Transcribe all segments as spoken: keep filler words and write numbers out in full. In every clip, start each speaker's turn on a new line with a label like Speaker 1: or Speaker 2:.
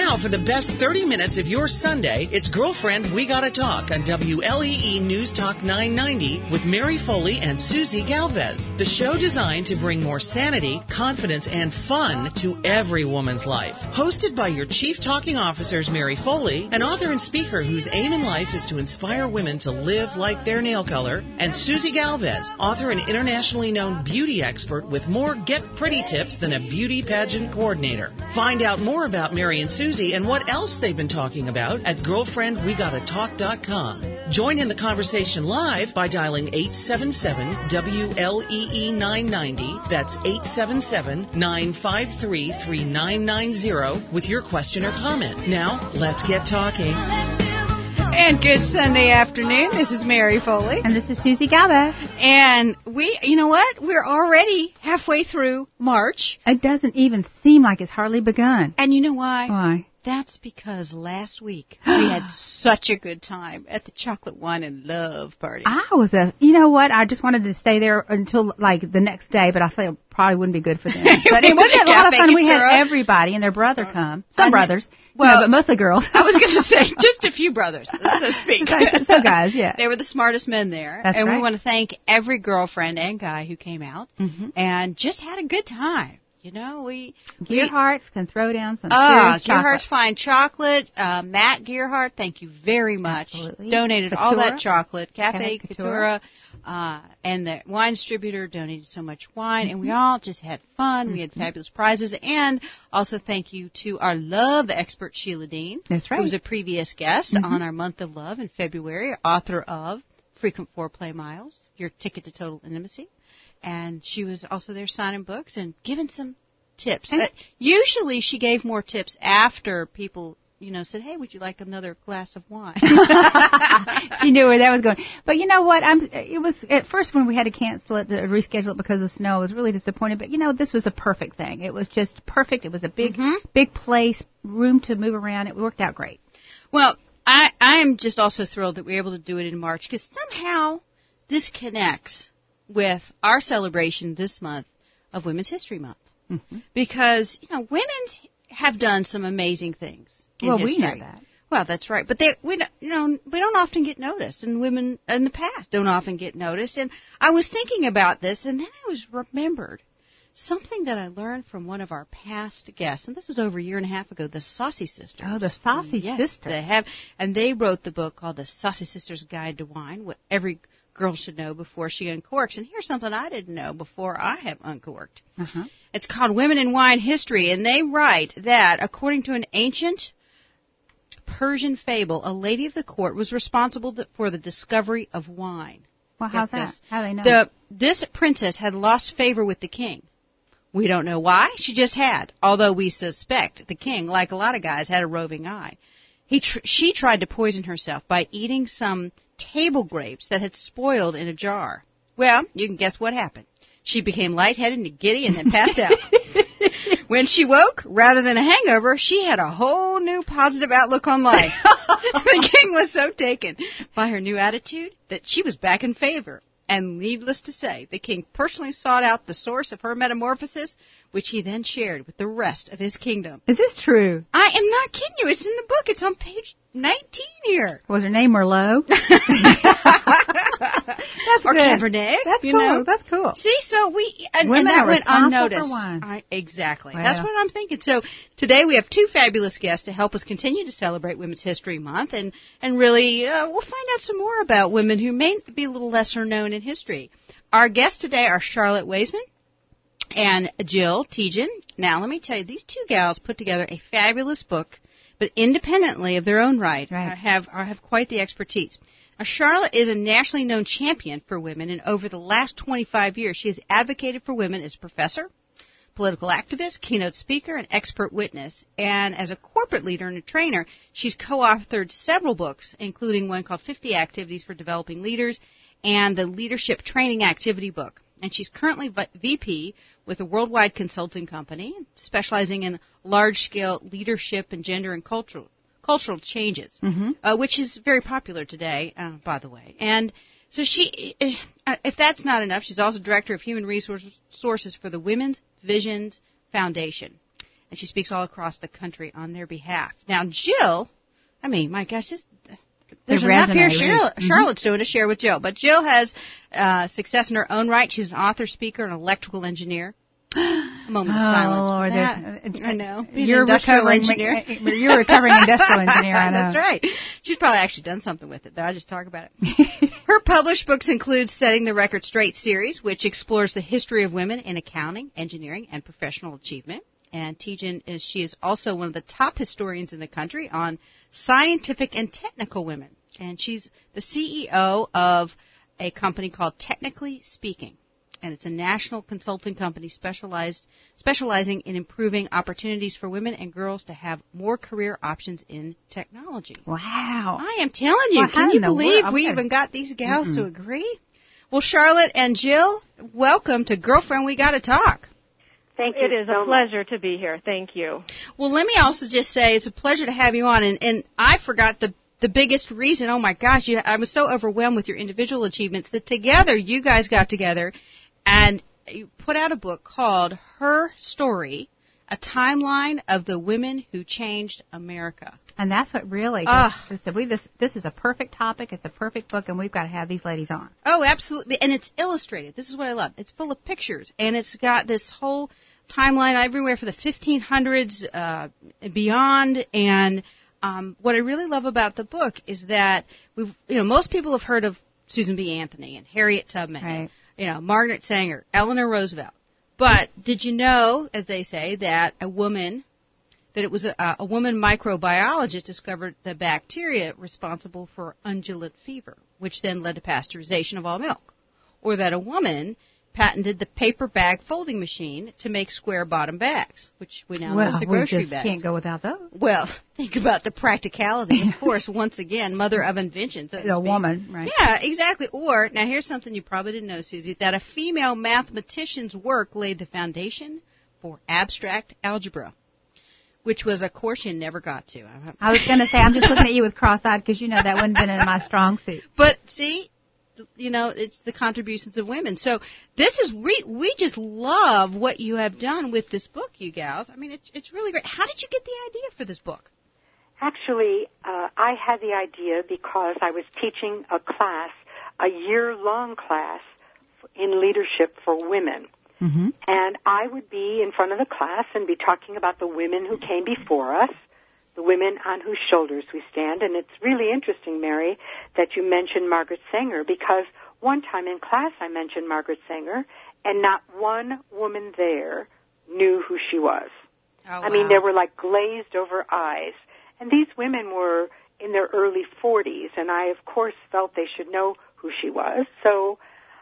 Speaker 1: Now, for the best thirty minutes of your Sunday, it's Girlfriend, We Gotta Talk on W L E E News Talk nine ninety with Mary Foley and Susie Galvez. The show designed to bring more sanity, confidence, and fun to every woman's life. Hosted by your chief talking officers, Mary Foley, an author and speaker whose aim in life is to inspire women to live like their nail color, and Susie Galvez, author and internationally known beauty expert with more get pretty tips than a beauty pageant coordinator. Find out more about Mary and Susie and what else they've been talking about at girlfriend we gotta talk dot com. Join in the conversation live by dialing eight seven seven W L E E nine ninety. That's eight seven seven, nine five three, three nine nine zero with your question or comment. Now, let's get talking.
Speaker 2: And good Sunday afternoon. This is Mary Foley.
Speaker 3: And this is Susie Galvez.
Speaker 2: And we, you know what? We're already halfway through March.
Speaker 3: It doesn't even seem like it's hardly begun.
Speaker 2: And you know why?
Speaker 3: Why?
Speaker 2: That's because last week we had such a good time at the Chocolate Wine and Love party.
Speaker 3: I was a, you know what? I just wanted to stay there until like the next day, but I thought it probably wouldn't be good for them. But it was a lot of fun. We had everybody and their brother come. Some brothers. Well, you know, but mostly girls.
Speaker 2: I was going to say just a few brothers, so to speak.
Speaker 3: So guys, yeah.
Speaker 2: They were the smartest men there.
Speaker 3: That's
Speaker 2: and
Speaker 3: right.
Speaker 2: we want to thank every girlfriend and guy who came out mm-hmm. and just had a good time. You know, we...
Speaker 3: Gearhart's we, can throw down some
Speaker 2: uh,
Speaker 3: serious chocolate.
Speaker 2: Gearhart's Fine Chocolate. Uh, Matt Gearhart, thank you very much.
Speaker 3: Absolutely.
Speaker 2: Donated
Speaker 3: Couture.
Speaker 2: all that chocolate. Cafe
Speaker 3: Couture.
Speaker 2: Couture. Uh, and the wine distributor donated so much wine. Mm-hmm. And we all just had fun. Mm-hmm. We had fabulous prizes. And also thank you to our love expert, Sheila Dean.
Speaker 3: That's right.
Speaker 2: Who was a previous guest
Speaker 3: mm-hmm.
Speaker 2: on our Month of Love in February. Author of Frequent Foreplay Miles, Your Ticket to Total Intimacy. And she was also there signing books and giving some tips. Uh, usually she gave more tips after people, you know, said, hey, would you like another glass of wine?
Speaker 3: She knew where that was going. But you know what? I'm, it was at first when we had to cancel it, to reschedule it because of snow, I was really disappointed. But, you know, this was a perfect thing. It was just perfect. It was a big, mm-hmm. big place, room to move around. It worked out great.
Speaker 2: Well, I, I am just also thrilled that we were able to do it in March because somehow this connects with our celebration this month of Women's History Month. Mm-hmm. Because, you know, women have done some amazing things in
Speaker 3: well,
Speaker 2: history.
Speaker 3: we know that.
Speaker 2: Well, that's right. But they, we, you know, we don't often get noticed, and women in the past don't often get noticed. And I was thinking about this, and then I was remembered something that I learned from one of our past guests, and this was over a year and a half ago, the Saucy Sisters.
Speaker 3: Oh, the Saucy
Speaker 2: yes,
Speaker 3: Sisters.
Speaker 2: They have, and they wrote the book called The Saucy Sisters Guide to Wine, what every girl should know before she uncorks. And here's something I didn't know before I have uncorked. Uh-huh. It's called Women in Wine History, and they write that, according to an ancient Persian fable, a lady of the court was responsible for the discovery of wine.
Speaker 3: Well, how's that? How do they know?
Speaker 2: The, this princess had lost favor with the king. We don't know why. She just had, although we suspect the king, like a lot of guys, had a roving eye. He tr- she tried to poison herself by eating some table grapes that had spoiled in a jar. Well, you can guess what happened. She became lightheaded and giddy and then passed out. When she woke, rather than a hangover, she had a whole new positive outlook on life. The king was so taken by her new attitude that she was back in favor. And needless to say, the king personally sought out the source of her metamorphosis, which he then shared with the rest of his kingdom.
Speaker 3: Is this true?
Speaker 2: I am not kidding you. It's in the book. It's on page nineteen here.
Speaker 3: Was her name Merlot? That's
Speaker 2: or
Speaker 3: good.
Speaker 2: Cabernet.
Speaker 3: That's
Speaker 2: you
Speaker 3: cool.
Speaker 2: know?
Speaker 3: That's cool.
Speaker 2: See, so we, and,
Speaker 3: Women
Speaker 2: and that
Speaker 3: are
Speaker 2: went
Speaker 3: responsible
Speaker 2: unnoticed.
Speaker 3: for wine.
Speaker 2: I, exactly.
Speaker 3: Wow.
Speaker 2: That's what I'm thinking. So today we have two fabulous guests to help us continue to celebrate Women's History Month and, and really uh, we'll find out some more about women who may be a little lesser known in history. Our guests today are Charlotte Waisman and Jill Tejan. Now, let me tell you, these two gals put together a fabulous book, but independently of their own right,
Speaker 3: right.
Speaker 2: have have quite the expertise. Now, Charlotte is a nationally known champion for women, and over the last twenty-five years, she has advocated for women as professor, political activist, keynote speaker, and expert witness. And as a corporate leader and a trainer, she's co-authored several books, including one called fifty Activities for Developing Leaders and the Leadership Training Activity book. And she's currently V P with a worldwide consulting company specializing in large-scale leadership and gender and cultural cultural changes, mm-hmm. uh, which is very popular today, uh, by the way. And so she, if that's not enough, she's also director of human resources for the Women's Visions Foundation. and she speaks all across the country on their behalf. Now, Jill, I mean, my gosh, just there's
Speaker 3: the
Speaker 2: enough
Speaker 3: resume,
Speaker 2: here Charlotte,
Speaker 3: mm-hmm.
Speaker 2: Charlotte's doing to share with Jill. But Jill has uh, success in her own right. She's an author, speaker, and electrical engineer. A moment of
Speaker 3: oh,
Speaker 2: silence
Speaker 3: Lord,
Speaker 2: for that. I know.
Speaker 3: You're
Speaker 2: industrial
Speaker 3: recovering
Speaker 2: engineer.
Speaker 3: You're a recovering industrial engineer, I know.
Speaker 2: That's right. She's probably actually done something with it, though. I just talk about it. Her published books include Setting the Record Straight series, which explores the history of women in accounting, engineering, and professional achievement. And Tejan is she is also one of the top historians in the country on scientific and technical women. And she's the C E O of a company called Technically Speaking. And it's a national consulting company specialized specializing in improving opportunities for women and girls to have more career options in technology.
Speaker 3: Wow.
Speaker 2: I am telling you,
Speaker 3: well,
Speaker 2: can you believe
Speaker 3: world?
Speaker 2: we
Speaker 3: Okay.
Speaker 2: even got these gals
Speaker 3: Mm-mm.
Speaker 2: to agree? Well, Charlotte and Jill, welcome to Girlfriend We Gotta Talk.
Speaker 4: Thank you.
Speaker 5: It is
Speaker 4: so
Speaker 5: a pleasure to be here. Thank you.
Speaker 2: Well, let me also just say it's a pleasure to have you on. And, and I forgot the the biggest reason. Oh, my gosh, you, I was so overwhelmed with your individual achievements that together you guys got together and you put out a book called Her Story, a timeline of the women who changed America.
Speaker 3: And that's what really,
Speaker 2: Uh,
Speaker 3: just, just, we, this, this is a perfect topic. It's a perfect book, and we've got to have these ladies on.
Speaker 2: Oh, absolutely. And it's illustrated. This is what I love. It's full of pictures, and it's got this whole timeline everywhere for the fifteen hundreds, uh, beyond. And um, what I really love about the book is that we've, you know, most people have heard of Susan B. Anthony and Harriet Tubman,
Speaker 3: Right.
Speaker 2: and, you know, Margaret Sanger, Eleanor Roosevelt. But did you know, as they say, that a woman, that it was a, a woman microbiologist discovered the bacteria responsible for ungulate fever, which then led to pasteurization of all milk? Or that a woman patented the paper bag folding machine to make square bottom bags, which we now know
Speaker 3: well,
Speaker 2: as the
Speaker 3: we
Speaker 2: grocery
Speaker 3: just
Speaker 2: bags.
Speaker 3: can't go without those.
Speaker 2: Well, think about the practicality. Of course, once again, mother of invention. So to
Speaker 3: A
Speaker 2: speak.
Speaker 3: woman, right?
Speaker 2: Yeah, exactly. Or, now here's something you probably didn't know, Susie, that a female mathematician's work laid the foundation for abstract algebra, which was a course you never got to.
Speaker 3: I was going to say, I'm just looking at you with cross-eyed because, you know, that wouldn't have been in my strong suit.
Speaker 2: But see, you know, it's the contributions of women. So this is, we, we just love what you have done with this book, you gals. I mean, it's, it's really great. How did you get the idea for this book?
Speaker 4: Actually, uh, I had the idea because I was teaching a class, a year-long class in leadership for women.
Speaker 3: Mm-hmm.
Speaker 4: And I would be in front of the class and be talking about the women who came before us, the women on whose shoulders we stand. And it's really interesting, Mary, that you mentioned Margaret Sanger, because one time in class I mentioned Margaret Sanger, and not one woman there knew who she was.
Speaker 2: Oh, wow.
Speaker 4: I mean, there were like glazed over eyes. And these women were in their early forties, and I, of course, felt they should know who she was. So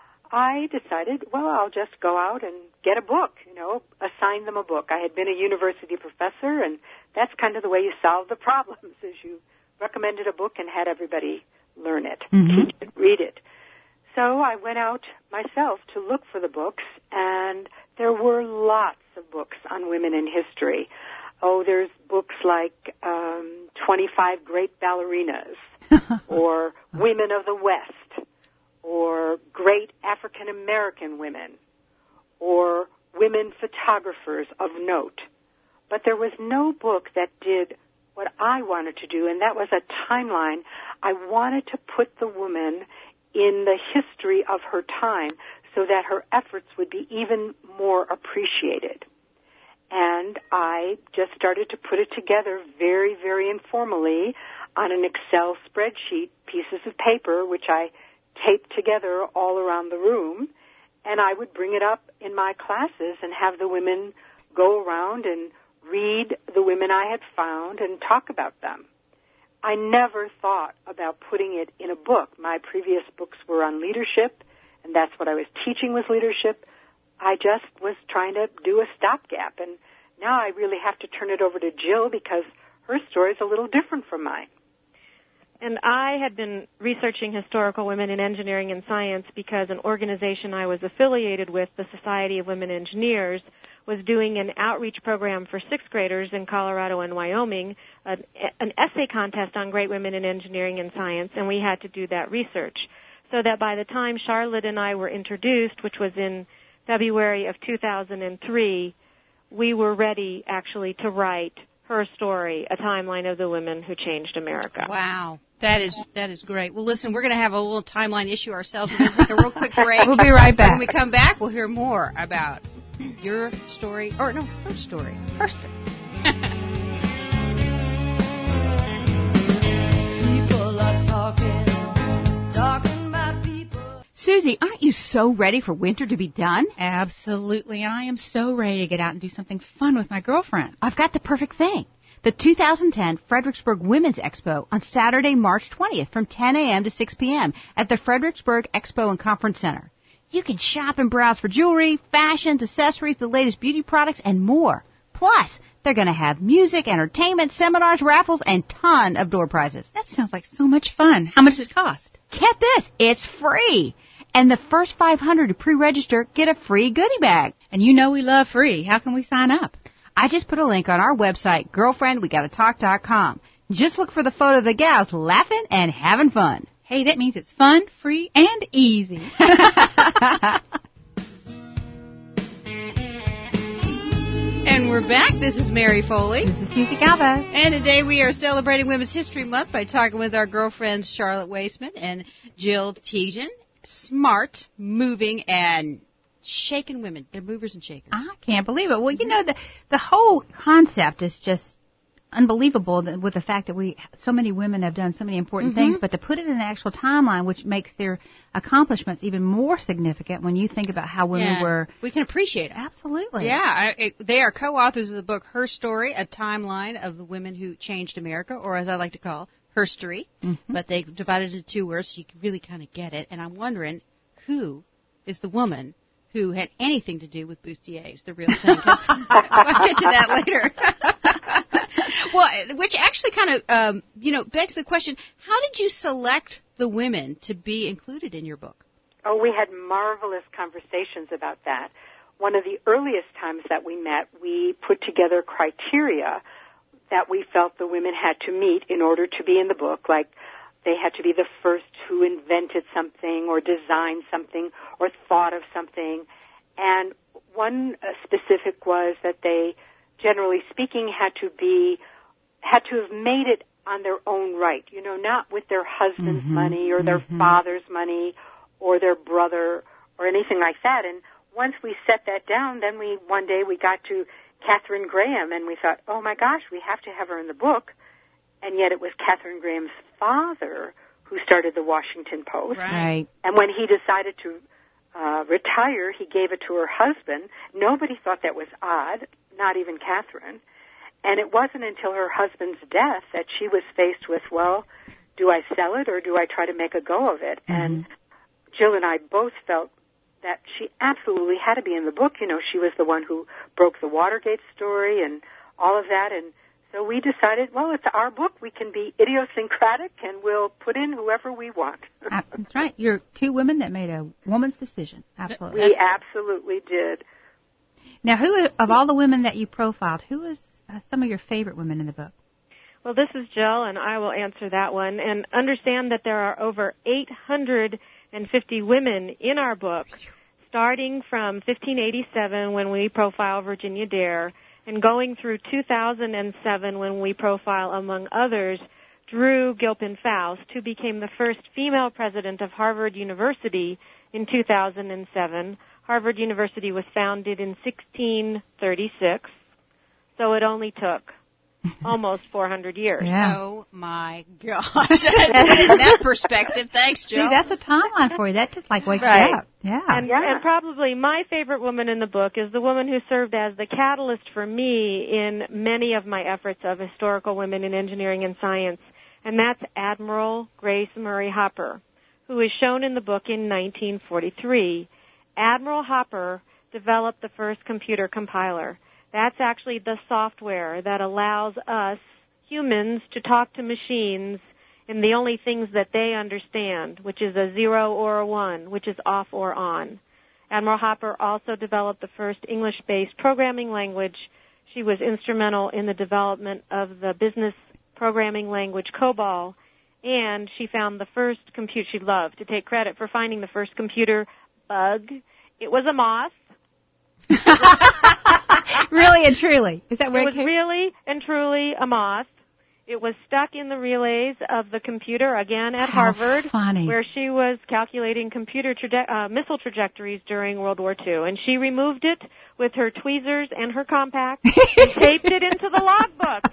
Speaker 4: I decided, well, I'll just go out and get a book, you know, assign them a book. I had been a university professor, and that's kind of the way you solve the problems, is you recommended a book and had everybody learn it,
Speaker 3: Mm-hmm.
Speaker 4: teach it, read it. So I went out myself to look for the books, and there were lots of books on women in history. Oh, there's books like um, twenty-five Great Ballerinas, or Women of the West, or Great African American Women, or Women Photographers of Note. But there was no book that did what I wanted to do, and that was a timeline. I wanted to put the woman in the history of her time so that her efforts would be even more appreciated. And I just started to put it together very, very informally on an Excel spreadsheet, pieces of paper, which I taped together all around the room, and I would bring it up in my classes and have the women go around and read the women I had found and talk about them. I never thought about putting it in a book. My previous books were on leadership, and that's what I was teaching was leadership. I just was trying to do a stopgap, and now I really have to turn it over to Jill because her story is a little different from mine.
Speaker 5: And I had been researching historical women in engineering and science because an organization I was affiliated with, the Society of Women Engineers, was doing an outreach program for sixth graders in Colorado and Wyoming, an, an essay contest on great women in engineering and science, and we had to do that research. So that by the time Charlotte and I were introduced, which was in February of two thousand three, we were ready actually to write her story, a timeline of the women who changed America.
Speaker 2: Wow. That is that is great. Well, listen, we're going to have a little timeline issue ourselves. We're going to take a real quick break.
Speaker 3: We'll be right back.
Speaker 2: When we come back, we'll hear more about your story, or no, her story.
Speaker 3: Her story.
Speaker 6: People are talking, talking about people.
Speaker 3: Susie, aren't you so ready for winter to be done?
Speaker 7: Absolutely, and I am so ready to get out and do something fun with my girlfriend.
Speaker 3: I've got the perfect thing. The two thousand ten Fredericksburg Women's Expo on Saturday, March twentieth from ten a.m. to six p.m. at the Fredericksburg Expo and Conference Center. You can shop and browse for jewelry, fashions, accessories, the latest beauty products, and more. Plus, they're going to have music, entertainment, seminars, raffles, and ton of door prizes.
Speaker 7: That sounds like so much fun. How much does it cost?
Speaker 3: Get this, it's free. And the first five hundred to pre-register get a free goodie bag.
Speaker 7: And you know we love free. How can we sign up?
Speaker 3: I just put a link on our website, girlfriend we gotta talk dot com. Just look for the photo of the gals laughing and having fun.
Speaker 7: Hey, that means it's fun, free, and easy.
Speaker 2: And we're back. This is Mary Foley.
Speaker 3: This is Susie Galvez.
Speaker 2: And today we are celebrating Women's History Month by talking with our girlfriends Charlotte Waisman and Jill Tejan. Smart, moving, and shaking women. They're movers and shakers.
Speaker 3: I can't believe it. Well, you know, the the whole concept is just unbelievable that, with the fact that we so many women have done so many important
Speaker 2: Mm-hmm.
Speaker 3: things, but to put it in an actual timeline, which makes their accomplishments even more significant when you think about how women
Speaker 2: Yeah.
Speaker 3: were.
Speaker 2: We can appreciate it.
Speaker 3: Absolutely.
Speaker 2: Yeah, I, it, they are co-authors of the book Her Story, a timeline of the women who changed America, or as I like to call, herstory.
Speaker 3: Mm-hmm.
Speaker 2: But they divided it into two words so you can really kind of get it. And I'm wondering who is the woman who had anything to do with bustiers, the real thing. 'Cause I'll get to that later. Well, which actually kind of, um, you know, begs the question, how did you select the women to be included in your book?
Speaker 4: Oh, we had marvelous conversations about that. One of the earliest times that we met, we put together criteria that we felt the women had to meet in order to be in the book, like they had to be the first who invented something or designed something or thought of something. And one uh, specific was that they, generally speaking, had to be, had to have made it on their own right, you know, not with their husband's
Speaker 3: Mm-hmm,
Speaker 4: money or their
Speaker 3: mm-hmm.
Speaker 4: father's money or their brother or anything like that. And once we set that down, then we, one day we got to Katharine Graham and we thought, oh my gosh, we have to have her in the book. And yet it was Katharine Graham's father who started the Washington Post.
Speaker 3: Right.
Speaker 4: And when he decided to uh, retire, he gave it to her husband. Nobody thought that was odd, not even Katharine. And it wasn't until her husband's death that she was faced with, well, do I sell it or do I try to make a go of it? Mm-hmm. And Jill and I both felt that she absolutely had to be in the book. You know, she was the one who broke the Watergate story and all of that. And so we decided, well, it's our book. We can be idiosyncratic and we'll put in whoever we want.
Speaker 3: Uh, that's right. You're two women that made a woman's decision. Absolutely.
Speaker 4: We absolutely did.
Speaker 3: Now, who of all the women that you profiled, who is uh, some of your favorite women in the book?
Speaker 5: Well, this is Jill, and I will answer that one. And understand that there are over eight hundred fifty women in our book, starting from fifteen eighty-seven when we profile Virginia Dare, and going through two thousand seven when we profile, among others, Drew Gilpin Faust, who became the first female president of Harvard University in two thousand seven. Harvard University was founded in sixteen thirty-six, so it only took almost four hundred years.
Speaker 3: Yeah.
Speaker 2: Oh, my gosh. Put it in that perspective. Thanks, Jill.
Speaker 3: See, that's a timeline for you. That just, like, wakes
Speaker 5: Right.
Speaker 3: you up. Yeah.
Speaker 5: And,
Speaker 4: Yeah.
Speaker 5: and probably my favorite woman in the book is the woman who served as the catalyst for me in many of my efforts of historical women in engineering and science, and that's Admiral Grace Murray Hopper, who is shown in the book in nineteen forty-three. Admiral Hopper developed the first computer compiler. That's actually the software that allows us humans to talk to machines in the only things that they understand, which is a zero or a one, which is off or on. Admiral Hopper also developed the first English-based programming language. She was instrumental in the development of the business programming language COBOL, and she found the first computer. She loved to take credit for finding the first computer bug. It was a moth.
Speaker 3: Really and truly. Is that where
Speaker 5: It
Speaker 3: it
Speaker 5: was
Speaker 3: came?
Speaker 5: really and truly a moth. It was stuck in the relays of the computer, again at
Speaker 3: How
Speaker 5: Harvard,
Speaker 3: funny.
Speaker 5: where she was calculating computer traje- uh, missile trajectories during World War Two. And she removed it with her tweezers and her compact and taped it into the logbook.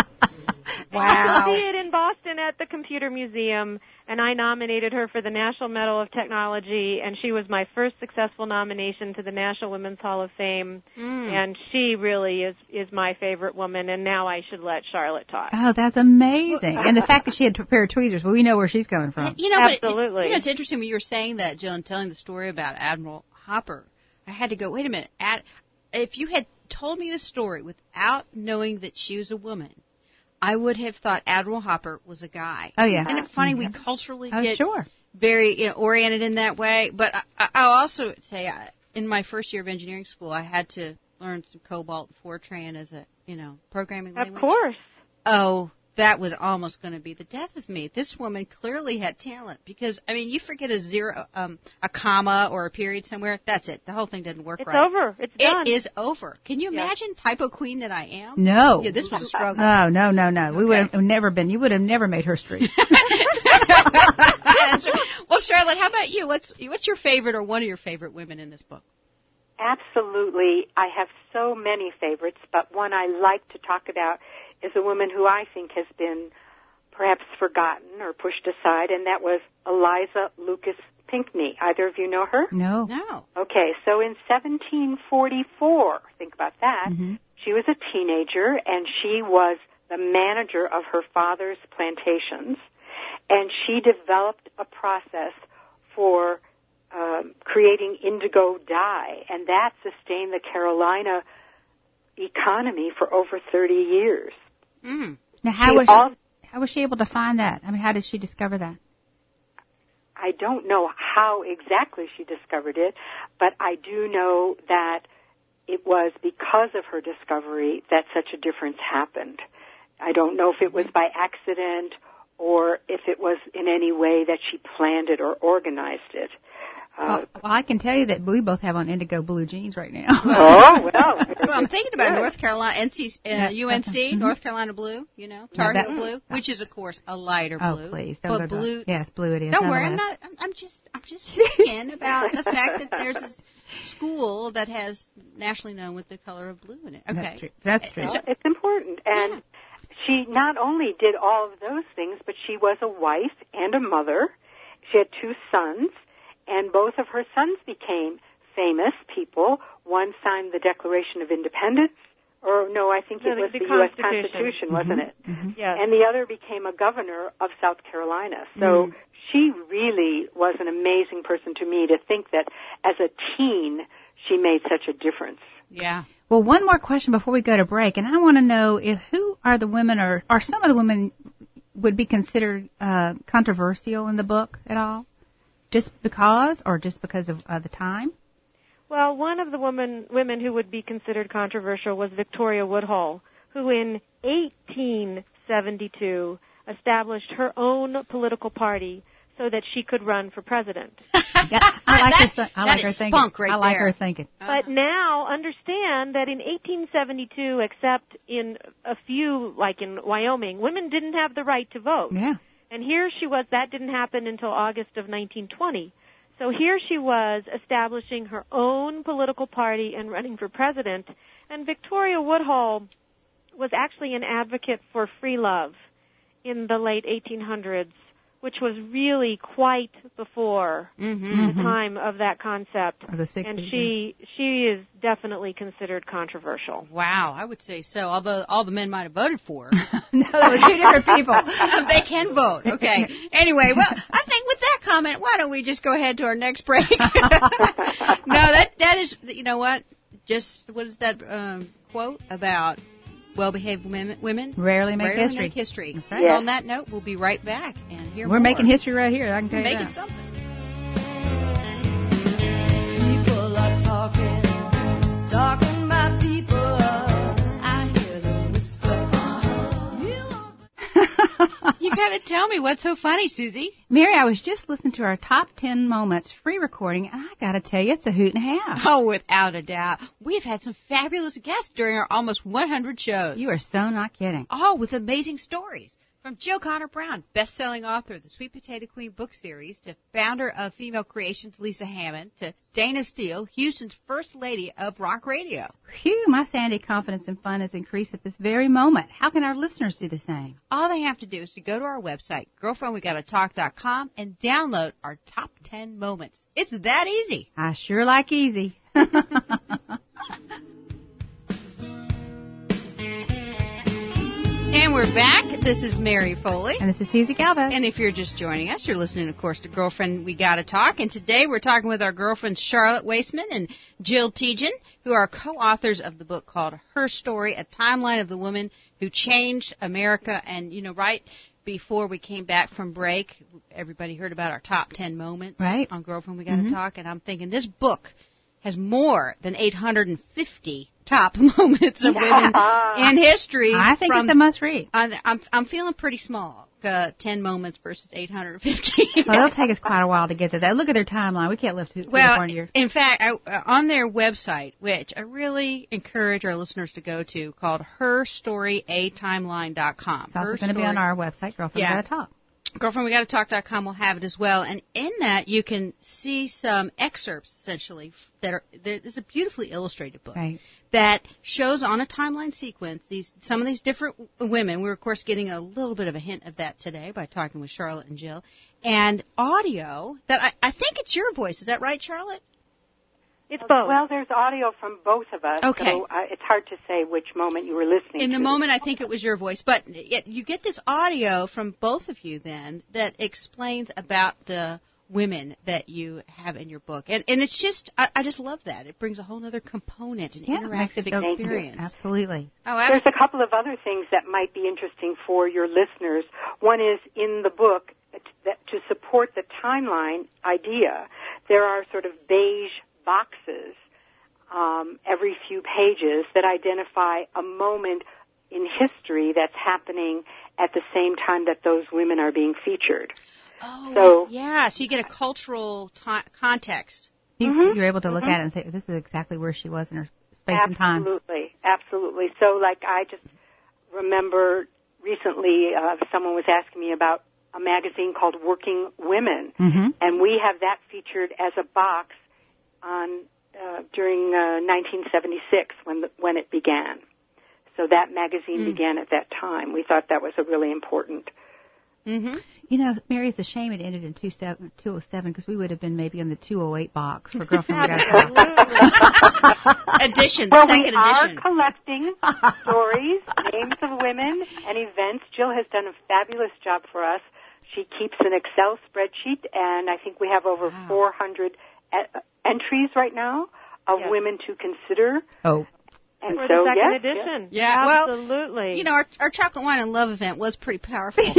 Speaker 3: Wow.
Speaker 5: You can see it in Boston at the Computer Museum, and I nominated her for the National Medal of Technology, and she was my first successful nomination to the National Women's Hall of Fame,
Speaker 2: Mm.
Speaker 5: and she really is, is my favorite woman, and now I should let Charlotte talk.
Speaker 3: Oh, that's amazing. And the fact that she had a pair of tweezers, well, we know where she's coming from.
Speaker 2: You know, but it-
Speaker 5: Absolutely.
Speaker 2: you know, it's interesting when you were saying that, Jill, and telling the story about Admiral Hopper. I had to go, wait a minute. Ad, if you had told me the story without knowing that she was a woman, I would have thought Admiral Hopper was a guy.
Speaker 3: Oh, yeah.
Speaker 2: Isn't it funny we culturally
Speaker 3: Oh,
Speaker 2: get
Speaker 3: sure.
Speaker 2: very you know, oriented in that way? But I, I- I'll also say, I, in my first year of engineering school, I had to learn some COBOL and Fortran as a you know programming
Speaker 5: Of
Speaker 2: language.
Speaker 5: course.
Speaker 2: Oh, that was almost going to be the death of me. This woman clearly had talent because, I mean, you forget a zero, um, a comma or a period somewhere, that's it. The whole thing doesn't work
Speaker 5: It's
Speaker 2: right.
Speaker 5: over. It's done.
Speaker 2: It is over. Can you
Speaker 5: Yeah.
Speaker 2: imagine typo queen that I am?
Speaker 3: No.
Speaker 2: Yeah, this was a struggle.
Speaker 3: No, no, no, no. We would
Speaker 2: Okay.
Speaker 3: have never been. You would have never made her street.
Speaker 2: That's right. Well, Charlotte, how about you? What's what's your favorite or one of your favorite women in this book?
Speaker 4: Absolutely. I have so many favorites, but one I like to talk about is a woman who I think has been perhaps forgotten or pushed aside, and that was Eliza Lucas Pinckney. Either of you know her?
Speaker 3: No.
Speaker 2: No.
Speaker 4: Okay, so in seventeen forty-four, think about that,
Speaker 3: Mhm.
Speaker 4: she was a teenager, and she was the manager of her father's plantations, and she developed a process for um, creating indigo dye, and that sustained the Carolina economy for over thirty years.
Speaker 2: Mm.
Speaker 3: Now, how
Speaker 4: She
Speaker 3: was
Speaker 4: al-
Speaker 3: how was she able to find that? I mean, how did she discover that?
Speaker 4: I don't know how exactly she discovered it, but I do know that it was because of her discovery that such a difference happened. I don't know if it was by accident or if it was in any way that she planned it or organized it. Uh,
Speaker 3: Well, well, I can tell you that we both have on indigo blue jeans right now.
Speaker 4: oh, well.
Speaker 2: Well, I'm thinking about
Speaker 4: Good.
Speaker 2: North Carolina, N C, uh,
Speaker 3: Yeah,
Speaker 2: U N C,
Speaker 3: mhm.
Speaker 2: North Carolina blue, you know,
Speaker 3: Yeah,
Speaker 2: Tar Heel
Speaker 3: that-
Speaker 2: blue, which is, of course, a lighter
Speaker 3: Oh,
Speaker 2: blue.
Speaker 3: please. Don't
Speaker 2: but
Speaker 3: go to
Speaker 2: blue,
Speaker 3: Yes, blue it is.
Speaker 2: Don't worry, I'm
Speaker 3: nonetheless.
Speaker 2: not. I'm, I'm just. I'm just thinking about the fact that there's a school that has nationally known with the color of blue in it. Okay,
Speaker 3: That's true. That's true.
Speaker 4: Well, it's important. And she not only did all of those things, but she was a wife and a mother. She had two sons, and both of her sons became famous people. One signed the Declaration of Independence, or no, I think
Speaker 5: No,
Speaker 4: it
Speaker 5: the-
Speaker 4: was the,
Speaker 5: the
Speaker 4: U S
Speaker 5: Constitution.
Speaker 4: Constitution, wasn't it?
Speaker 3: Mhm.
Speaker 5: Yes.
Speaker 4: And the other became a governor of South Carolina. So
Speaker 2: Mm.
Speaker 4: she really was an amazing person to me to think that as a teen she made such a difference.
Speaker 2: yeah.
Speaker 3: Well, one more question before we go to break, and I want to know if who are the women, or are some of the women would be considered uh, controversial in the book at all, just because, or just because of uh, the time?
Speaker 5: Well, one of the women women who would be considered controversial was Victoria Woodhull, who in eighteen seventy-two established her own political party so that she could run for president.
Speaker 3: Yeah, I like her.
Speaker 2: That-
Speaker 3: thi- I
Speaker 2: that
Speaker 3: like her
Speaker 2: is
Speaker 3: thinking.
Speaker 2: spunk right
Speaker 3: I like
Speaker 2: there.
Speaker 3: her thinking.
Speaker 5: But now understand that in eighteen seventy-two, except in a few, like in Wyoming, women didn't have the right to vote.
Speaker 3: Yeah.
Speaker 5: And here she was, that didn't happen until August of nineteen twenty. So here she was establishing her own political party and running for president. And Victoria Woodhull was actually an advocate for free love in the late eighteen hundreds, which was really quite before
Speaker 2: Mm-hmm.
Speaker 5: the time of that concept.
Speaker 3: Or the sixties.
Speaker 5: And she she is definitely considered controversial.
Speaker 2: Wow, I would say so. Although all the men might have voted for her.
Speaker 3: No, they were two different people.
Speaker 2: They can vote. Okay. Anyway, well, I think with that comment, why don't we just go ahead to our next break? no, that that is, you know what? Just what is that um, quote about well-behaved women? Women
Speaker 3: Rarely make
Speaker 2: rarely
Speaker 3: history.
Speaker 2: make history.
Speaker 3: That's right.
Speaker 2: And
Speaker 4: Yes.
Speaker 2: on that note, we'll be right back and hear
Speaker 3: We're
Speaker 2: more.
Speaker 3: making history right here. I can tell
Speaker 2: We're
Speaker 3: you
Speaker 2: making
Speaker 3: that.
Speaker 2: something.
Speaker 6: People are talking, talking my people. I hear them whisper. You
Speaker 2: You got to tell me what's so funny, Susie.
Speaker 3: Mary, I was just listening to our top ten moments free recording, and I got to tell you, it's a hoot and a half.
Speaker 2: Oh, without a doubt. We've had some fabulous guests during our almost one hundred shows.
Speaker 3: You are so not kidding.
Speaker 2: All with amazing stories. From Jill Connor Brown, best-selling author of the Sweet Potato Queen book series, to founder of Female Creations, Lisa Hammond, to Dana Steele, Houston's first lady of rock radio.
Speaker 3: Phew, my sanity, confidence, and fun has increased at this very moment. How can our listeners do the same?
Speaker 2: All they have to do is to go to our website, girlfriend we gotta talk dot com, and download our top ten moments. It's that easy.
Speaker 3: I sure like easy.
Speaker 2: And we're back. This is Mary Foley.
Speaker 3: And this is Susie Galvez.
Speaker 2: And if you're just joining us, you're listening, of course, to Girlfriend We Gotta Talk. And today we're talking with our girlfriends Charlotte Waisman and Jill Tejan, who are co-authors of the book called Her Story, A Timeline of the Woman Who Changed America. And, you know, right before we came back from break, everybody heard about our top ten moments
Speaker 3: right.
Speaker 2: on Girlfriend We Gotta
Speaker 3: Mm-hmm.
Speaker 2: Talk. And I'm thinking this book has more than eight hundred fifty top moments of women in history.
Speaker 3: I think
Speaker 2: from,
Speaker 3: it's a must-read.
Speaker 2: I'm, I'm, I'm feeling pretty small, uh, ten moments versus eight hundred fifty.
Speaker 3: Well, it'll take us quite a while to get to that. Look at their timeline. We can't live too, too
Speaker 2: well,
Speaker 3: far years.
Speaker 2: in fact, I, uh, on their website, which I really encourage our listeners to go to, called her story a timeline dot com.
Speaker 3: It's also going to be on our website, Girlfriend
Speaker 2: Yeah.
Speaker 3: We Gotta Talk.
Speaker 2: girlfriend we gotta talk dot com will have it as well. And in that, you can see some excerpts, essentially, that are, there's a beautifully illustrated book.
Speaker 3: Right.
Speaker 2: That shows on a timeline sequence these some of these different women. We're, of course, getting a little bit of a hint of that today by talking with Charlotte and Jill. And audio that I, I think it's your voice. Is that right, Charlotte?
Speaker 5: It's both.
Speaker 4: Well, there's audio from both of us,
Speaker 2: Okay.
Speaker 4: so uh, it's hard to say which moment you were listening
Speaker 2: In
Speaker 4: to.
Speaker 2: the moment, I think it was your voice. But it, you get this audio from both of you then that explains about the women that you have in your book. And and it's just, I, I just love that. It brings a whole other component, an
Speaker 3: Yeah, it makes
Speaker 2: interactive
Speaker 3: it so-
Speaker 2: experience.
Speaker 3: Absolutely.
Speaker 2: Oh,
Speaker 4: There's a couple of other things that might be interesting for your listeners. One is in the book, that to support the timeline idea, there are sort of beige boxes um, every few pages that identify a moment in history that's happening at the same time that those women are being featured.
Speaker 2: Oh,
Speaker 4: So-
Speaker 2: yeah. So you get a cultural ti context.
Speaker 3: You,
Speaker 4: Mhm.
Speaker 3: You're able to look
Speaker 4: Mhm.
Speaker 3: at it and say, this is exactly where she was in her space and time.
Speaker 4: Absolutely, absolutely. So, like, I just remember recently uh, someone was asking me about a magazine called Working Women,
Speaker 3: Mm-hmm.
Speaker 4: and we have that featured as a box on uh, during uh, nineteen seventy-six when the, when it began. So that magazine
Speaker 2: Mm.
Speaker 4: began at that time. We thought that was a really important.
Speaker 2: Mm-hmm.
Speaker 3: You know, Mary, it's a shame it ended in two oh seven because we would have been maybe on the two oh eight box for Girlfriend We Gotta Talk.
Speaker 2: Edition,
Speaker 4: Well,
Speaker 2: second
Speaker 4: we are
Speaker 2: edition.
Speaker 4: collecting stories, names of women, and events. Jill has done a fabulous job for us. She keeps an Excel spreadsheet, and I think we have over
Speaker 2: Wow.
Speaker 4: four hundred e- entries right now of
Speaker 5: Yes.
Speaker 4: women to consider.
Speaker 3: Oh,
Speaker 4: And
Speaker 5: For
Speaker 4: so,
Speaker 5: the second
Speaker 4: yes,
Speaker 5: edition.
Speaker 2: Yeah, well,
Speaker 5: Absolutely.
Speaker 2: You know, our, our chocolate wine and love event was pretty powerful. well,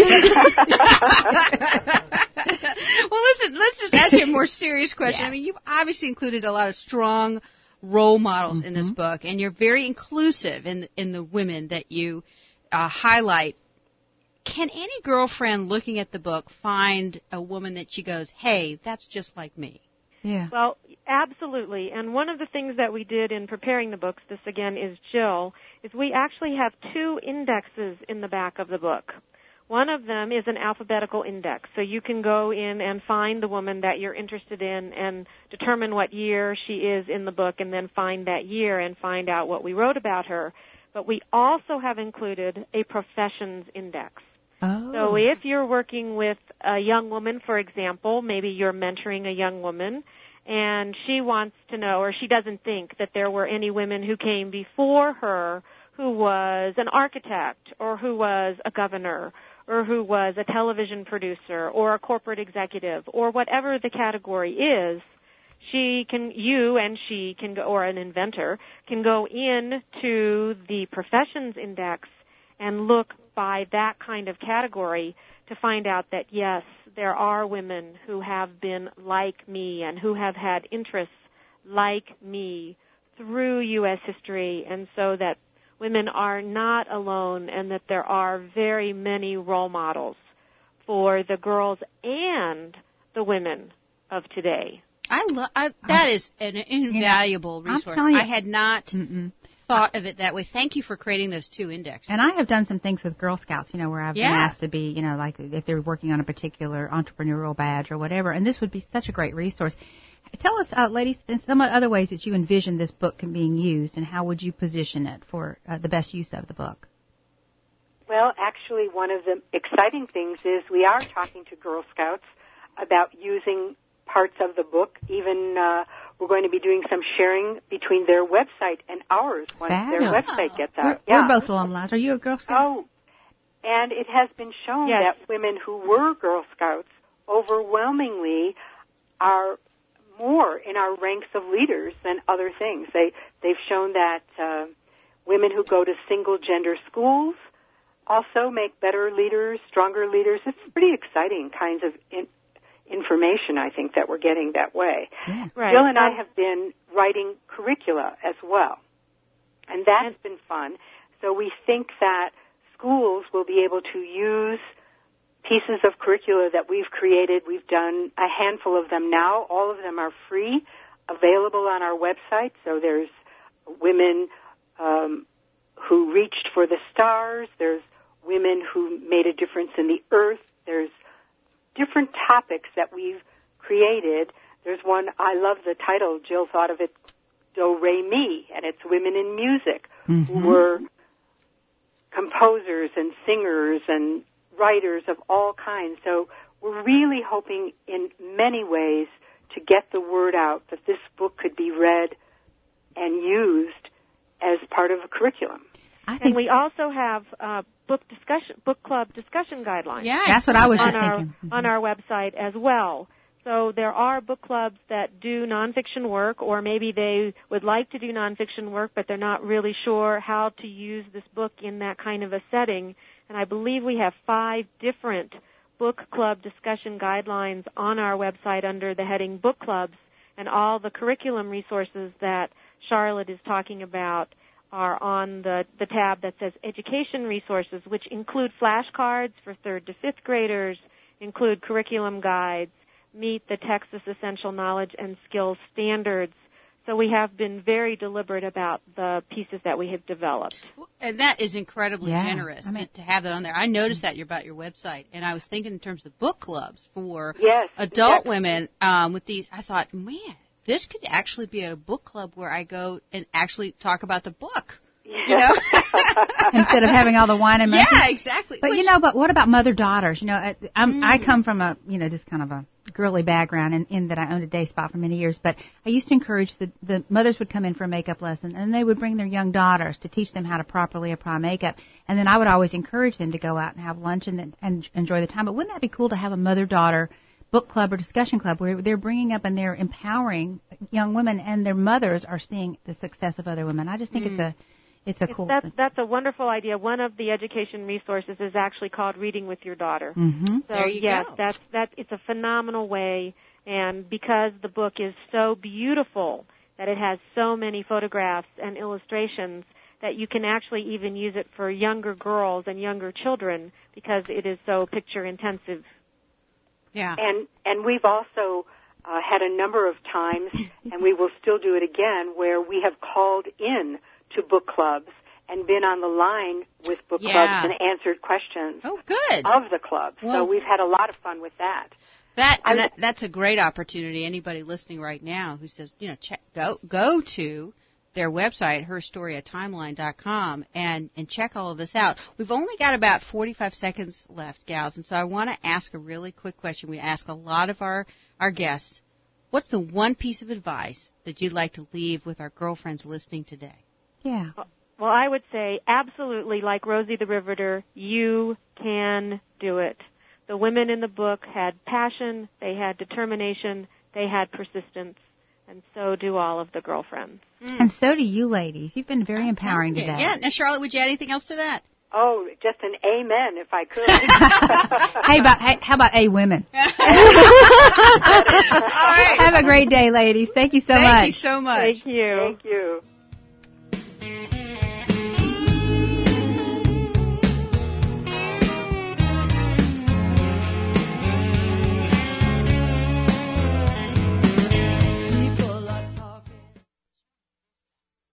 Speaker 2: listen, let's just ask you a more serious question.
Speaker 3: Yeah.
Speaker 2: I mean, you've obviously included a lot of strong role models in this
Speaker 3: Mhm.
Speaker 2: book, and you're very inclusive in in the women that you uh, highlight. Can any girlfriend looking at the book find a woman that she goes, hey, that's just like me?
Speaker 3: yeah.
Speaker 5: Well, absolutely. And one of the things that we did in preparing the books, this again is Jill, is we actually have two indexes in the back of the book. One of them is an alphabetical index, so you can go in and find the woman that you're interested in and determine what year she is in the book and then find that year and find out what we wrote about her. But we also have included a professions index.
Speaker 3: Oh.
Speaker 5: So if you're working with a young woman, for example, maybe you're mentoring a young woman, and she wants to know, or she doesn't think that there were any women who came before her who was an architect, or who was a governor, or who was a television producer, or a corporate executive, or whatever the category is, she can, you and she can go, or an inventor, can go into the professions index and look by that kind of category to find out that, yes, there are women who have been like me and who have had interests like me through U S history, and so that women are not alone and that there are very many role models for the girls and the women of today.
Speaker 2: I love that is an invaluable
Speaker 3: you know,
Speaker 2: resource.
Speaker 3: You,
Speaker 2: I had not
Speaker 3: mm-mm.
Speaker 2: thought of it that way. Thank you for creating those two indexes.
Speaker 3: And I have done some things with Girl Scouts, you know, where I've
Speaker 2: yeah.
Speaker 3: been asked to be, you know, like if they're working on a particular entrepreneurial badge or whatever. And this would be such a great resource. Tell us, uh, ladies, some other ways that you envision this book being used, and how would you position it for uh, the best use of the book?
Speaker 4: Well, actually, one of the exciting things is we are talking to Girl Scouts about using parts of the book. Even uh, we're going to be doing some sharing between their website and ours once
Speaker 3: Fabulous.
Speaker 4: their website gets out.
Speaker 3: We're,
Speaker 4: yeah.
Speaker 3: we're both alumni. Are you a Girl Scout?
Speaker 4: Oh, and it has been shown
Speaker 5: yes.
Speaker 4: that women who were Girl Scouts overwhelmingly are more in our ranks of leaders than other things. They, they've shown that uh, women who go to single-gender schools also make better leaders, stronger leaders. It's pretty exciting kinds of in, information, I think, that we're getting that way.
Speaker 3: Yeah.
Speaker 5: Right.
Speaker 4: Jill and I have been writing curricula as well, and that's been fun. So we think that schools will be able to use pieces of curricula that we've created. We've done a handful of them now. All of them are free, available on our website. So there's women um, who reached for the stars. There's women who made a difference in the earth. There's different topics that we've created. There's one, I love the title, Jill thought of it, Do Re Mi, and it's women in music
Speaker 3: mm-hmm.
Speaker 4: who were composers and singers and writers of all kinds. So we're really hoping in many ways to get the word out that this book could be read and used as part of a curriculum.
Speaker 3: I think
Speaker 5: And we also have uh, book discussion, book club discussion guidelines.
Speaker 2: Yeah,
Speaker 3: that's what I was
Speaker 5: on
Speaker 3: just
Speaker 5: our,
Speaker 3: thinking. Mm-hmm.
Speaker 5: on our website as well. So there are book clubs that do nonfiction work, or maybe they would like to do nonfiction work, but they're not really sure how to use this book in that kind of a setting. And I believe we have five different book club discussion guidelines on our website under the heading Book Clubs, and all the curriculum resources that Charlotte is talking about are on the, the tab that says Education Resources, which include flashcards for third to fifth graders, include curriculum guides, meet the Texas Essential Knowledge and Skills Standards. So we have been very deliberate about the pieces that we have developed.
Speaker 2: And that is incredibly
Speaker 3: Yeah,
Speaker 2: generous
Speaker 3: I mean-
Speaker 2: to, to have that on there. I noticed that about your website, and I was thinking in terms of book clubs for
Speaker 4: Yes,
Speaker 2: adult
Speaker 4: exactly.
Speaker 2: women um, with these. I thought, man, this could actually be a book club where I go and actually talk about the book. You know?
Speaker 3: Instead of having all the wine and monkeys.
Speaker 2: Yeah, exactly.
Speaker 3: But
Speaker 2: Which,
Speaker 3: you know, but what about mother-daughters? You know, I- I'm,
Speaker 2: Mm.
Speaker 3: I come from a, you know, just kind of a girly background in, in that I owned a day spa for many years. But I used to encourage the, the mothers would come in for a makeup lesson, and they would bring their young daughters to teach them how to properly apply makeup. And then I would always encourage them to go out and have lunch and, and enjoy the time. But wouldn't that be cool to have a mother-daughter book club or discussion club where they're bringing up and they're empowering young women, and their mothers are seeing the success of other women? I just think
Speaker 2: Mm.
Speaker 3: it's a It's a cool
Speaker 5: That's,
Speaker 3: thing.
Speaker 5: that's a wonderful idea. One of the education resources is actually called Reading with Your Daughter.
Speaker 3: Mm-hmm.
Speaker 5: So
Speaker 2: There you
Speaker 5: yes,
Speaker 2: go.
Speaker 5: that's that. It's a phenomenal way, and because the book is so beautiful that it has so many photographs and illustrations, that you can actually even use it for younger girls and younger children because it is so picture intensive.
Speaker 2: yeah.
Speaker 4: And and we've also uh, had a number of times, and we will still do it again, where we have called in to book clubs and been on the line with book
Speaker 2: Yeah.
Speaker 4: clubs and answered questions
Speaker 2: Oh, good.
Speaker 4: of the club.
Speaker 2: Well-
Speaker 4: so we've had a lot of fun with that.
Speaker 2: That, and
Speaker 4: I-
Speaker 2: that that's a great opportunity. Anybody listening right now who says, you know, check, go go to their website, her story at timeline dot com, and and check all of this out. We've only got about forty-five seconds left, gals, and so I want to ask a really quick question. We ask a lot of our our guests. What's the one piece of advice that you'd like to leave with our girlfriends listening today?
Speaker 3: Yeah.
Speaker 5: Well, I would say absolutely, like Rosie the Riveter, you can do it. The women in the book had passion, they had determination, they had persistence, and so do all of the girlfriends.
Speaker 3: And so do you ladies. You've been very empowering
Speaker 2: Yeah.
Speaker 3: today.
Speaker 2: Yeah. Now, Charlotte, would you add anything else to that?
Speaker 4: Oh, just an amen if I could.
Speaker 3: Hey, about, hey, how about A women?
Speaker 2: All right.
Speaker 3: Have a great day, ladies. Thank you so
Speaker 2: Thank
Speaker 3: much.
Speaker 2: you so much.
Speaker 5: Thank you.
Speaker 4: Thank you.